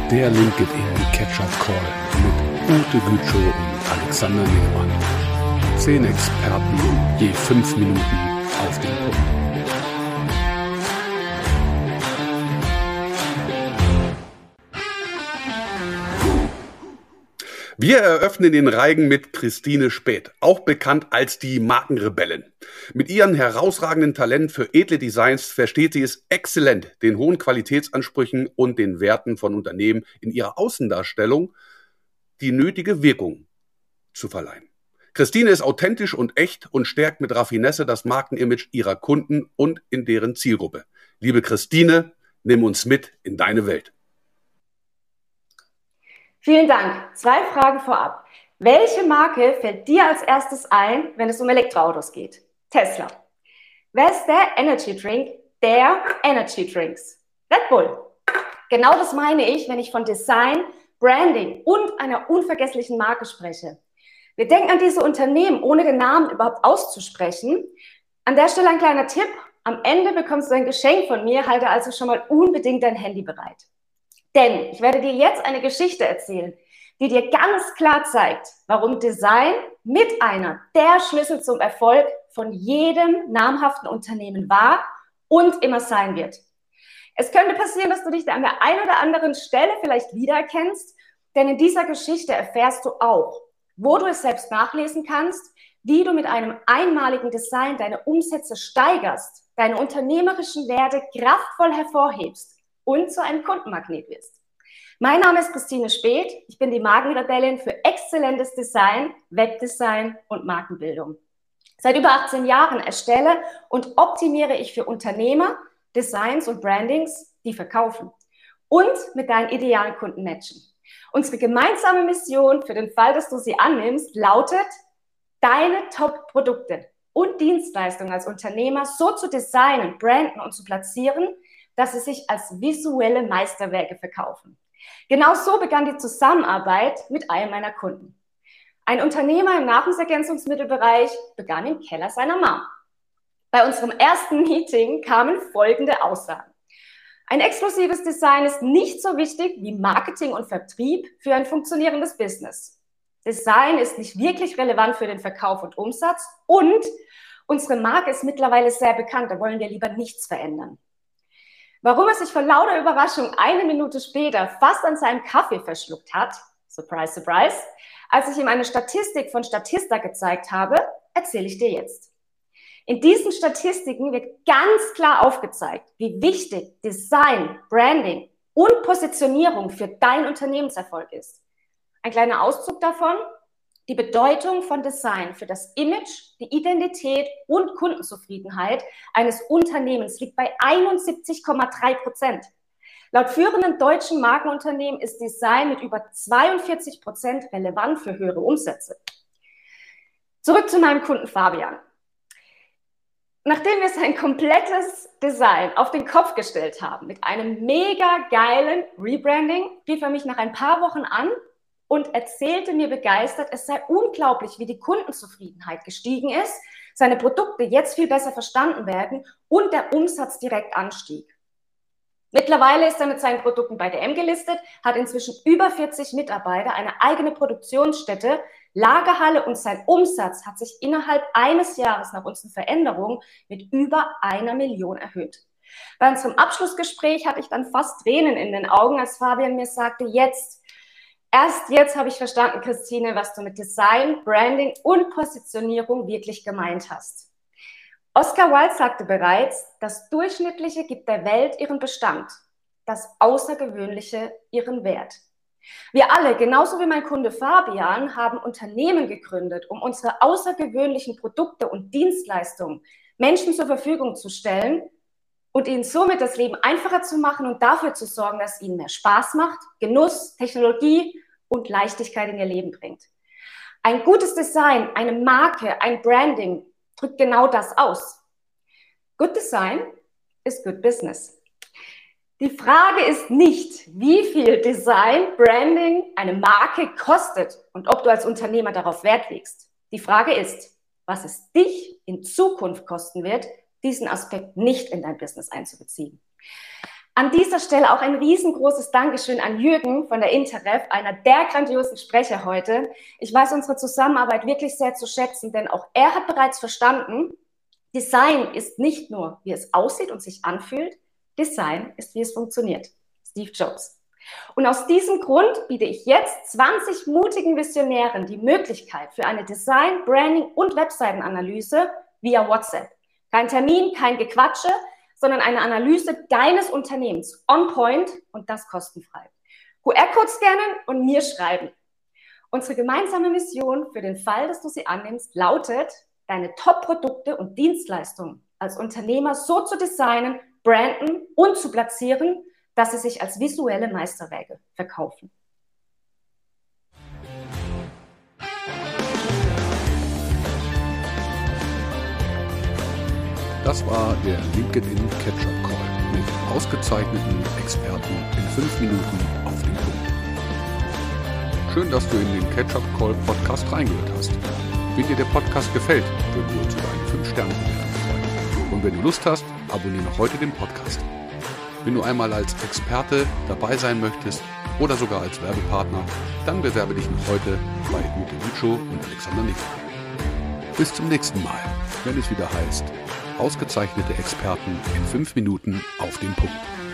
Der LinkedIn Catch-up Call mit Ute Gütschow und Alexander Lehmann. 10 Experten, je 5 Minuten auf den Punkt. Wir eröffnen den Reigen mit Christine Späth, auch bekannt als die Markenrebellin. Mit ihrem herausragenden Talent für edle Designs versteht sie es exzellent, den hohen Qualitätsansprüchen und den Werten von Unternehmen in ihrer Außendarstellung die nötige Wirkung zu verleihen. Christine ist authentisch und echt und stärkt mit Raffinesse das Markenimage ihrer Kunden und in deren Zielgruppe. Liebe Christine, nimm uns mit in deine Welt. Vielen Dank. 2 Fragen vorab. Welche Marke fällt dir als erstes ein, wenn es um Elektroautos geht? Tesla. Wer ist der Energy Drink der Energy Drinks? Red Bull. Genau das meine ich, wenn ich von Design, Branding und einer unvergesslichen Marke spreche. Wir denken an diese Unternehmen, ohne den Namen überhaupt auszusprechen. An der Stelle ein kleiner Tipp. Am Ende bekommst du ein Geschenk von mir, halte also schon mal unbedingt dein Handy bereit. Denn ich werde dir jetzt eine Geschichte erzählen, die dir ganz klar zeigt, warum Design mit einer der Schlüssel zum Erfolg von jedem namhaften Unternehmen war und immer sein wird. Es könnte passieren, dass du dich da an der einen oder anderen Stelle vielleicht wiedererkennst, denn in dieser Geschichte erfährst du auch, wo du es selbst nachlesen kannst, wie du mit einem einmaligen Design deine Umsätze steigerst, deine unternehmerischen Werte kraftvoll hervorhebst und zu einem Kundenmagnet wirst. Mein Name ist Christine Späth. Ich bin die Markenrebellin für exzellentes Design, Webdesign und Markenbildung. Seit über 18 Jahren erstelle und optimiere ich für Unternehmer Designs und Brandings, die verkaufen und mit deinen idealen Kunden matchen. Unsere gemeinsame Mission für den Fall, dass du sie annimmst, lautet, deine Top-Produkte und Dienstleistungen als Unternehmer so zu designen, branden und zu platzieren, dass sie sich als visuelle Meisterwerke verkaufen. Genau so begann die Zusammenarbeit mit einem meiner Kunden. Ein Unternehmer im Nahrungsergänzungsmittelbereich begann im Keller seiner Mom. Bei unserem ersten Meeting kamen folgende Aussagen. Ein exklusives Design ist nicht so wichtig wie Marketing und Vertrieb für ein funktionierendes Business. Design ist nicht wirklich relevant für den Verkauf und Umsatz und unsere Marke ist mittlerweile sehr bekannt, da wollen wir lieber nichts verändern. Warum er sich vor lauter Überraschung 1 Minute später fast an seinem Kaffee verschluckt hat, surprise, surprise, als ich ihm eine Statistik von Statista gezeigt habe, erzähle ich dir jetzt. In diesen Statistiken wird ganz klar aufgezeigt, wie wichtig Design, Branding und Positionierung für deinen Unternehmenserfolg ist. Ein kleiner Auszug davon. Die Bedeutung von Design für das Image, die Identität und Kundenzufriedenheit eines Unternehmens liegt bei 71,3%. Laut führenden deutschen Markenunternehmen ist Design mit über 42% relevant für höhere Umsätze. Zurück zu meinem Kunden Fabian. Nachdem wir sein komplettes Design auf den Kopf gestellt haben, mit einem mega geilen Rebranding, rief er mich nach ein paar Wochen an und erzählte mir begeistert, es sei unglaublich, wie die Kundenzufriedenheit gestiegen ist, seine Produkte jetzt viel besser verstanden werden und der Umsatz direkt anstieg. Mittlerweile ist er mit seinen Produkten bei DM gelistet, hat inzwischen über 40 Mitarbeiter, eine eigene Produktionsstätte, Lagerhalle und sein Umsatz hat sich innerhalb eines Jahres nach unseren Veränderungen mit über 1 Million erhöht. Bei unserem Abschlussgespräch hatte ich dann fast Tränen in den Augen, als Fabian mir sagte, erst jetzt habe ich verstanden, Christine, was du mit Design, Branding und Positionierung wirklich gemeint hast. Oscar Wilde sagte bereits, das Durchschnittliche gibt der Welt ihren Bestand, das Außergewöhnliche ihren Wert. Wir alle, genauso wie mein Kunde Fabian, haben Unternehmen gegründet, um unsere außergewöhnlichen Produkte und Dienstleistungen Menschen zur Verfügung zu stellen und ihnen somit das Leben einfacher zu machen und dafür zu sorgen, dass es ihnen mehr Spaß macht, Genuss, Technologie und Leichtigkeit in ihr Leben bringt. Ein gutes Design, eine Marke, ein Branding drückt genau das aus. Good Design ist Good Business. Die Frage ist nicht, wie viel Design, Branding eine Marke kostet und ob du als Unternehmer darauf Wert legst. Die Frage ist, was es dich in Zukunft kosten wird, diesen Aspekt nicht in dein Business einzubeziehen. An dieser Stelle auch ein riesengroßes Dankeschön an Jürgen von der Interref, einer der grandiosen Sprecher heute. Ich weiß unsere Zusammenarbeit wirklich sehr zu schätzen, denn auch er hat bereits verstanden, Design ist nicht nur, wie es aussieht und sich anfühlt, Design ist, wie es funktioniert. Steve Jobs. Und aus diesem Grund biete ich jetzt 20 mutigen Visionären die Möglichkeit für eine Design-, Branding- und Webseitenanalyse via WhatsApp. Kein Termin, kein Gequatsche, sondern eine Analyse deines Unternehmens on point und das kostenfrei. QR-Code scannen und mir schreiben. Unsere gemeinsame Mission für den Fall, dass du sie annimmst, lautet, deine Top-Produkte und Dienstleistungen als Unternehmer so zu designen, branden und zu platzieren, dass sie sich als visuelle Meisterwerke verkaufen. Das war der LinkedIn Catch-up Call mit ausgezeichneten Experten in 5 Minuten auf den Punkt. Schön, dass du in den Catch-up Call Podcast reingehört hast. Wenn dir der Podcast gefällt, würden wir uns über eine 5-Sterne-Bewertung freuen. Und wenn du Lust hast, abonniere noch heute den Podcast. Wenn du einmal als Experte dabei sein möchtest oder sogar als Werbepartner, dann bewerbe dich noch heute bei Ute Lutschow und Alexander Nickel. Bis zum nächsten Mal, wenn es wieder heißt, ausgezeichnete Experten in 5 Minuten auf den Punkt.